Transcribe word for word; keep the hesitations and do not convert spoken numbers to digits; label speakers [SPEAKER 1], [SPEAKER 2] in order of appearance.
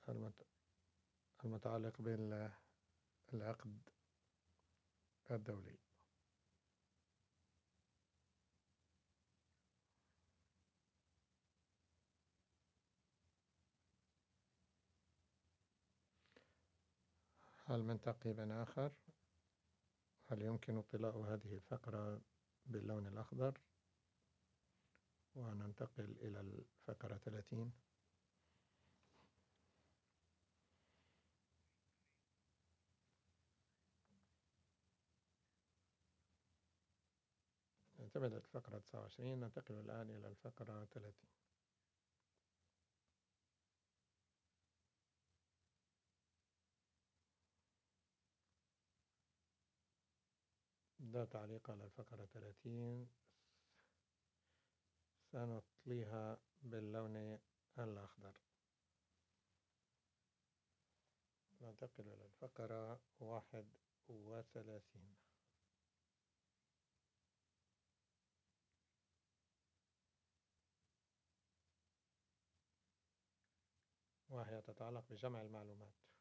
[SPEAKER 1] المت- المتعلق بالعقد الدولي. هل من تعقيب آخر؟ هل يمكن طلاء هذه الفقرة باللون الأخضر؟ وننتقل إلى الفقرة ثلاثين. انتبهت الفقرة تسعة وعشرين. ننتقل الآن إلى الفقرة ثلاثين. لا تعليق على الفقرة ثلاثين، سنطليها باللون الأخضر. ننتقل إلى الفقرة واحد وثلاثين، وهي تتعلق بجمع المعلومات.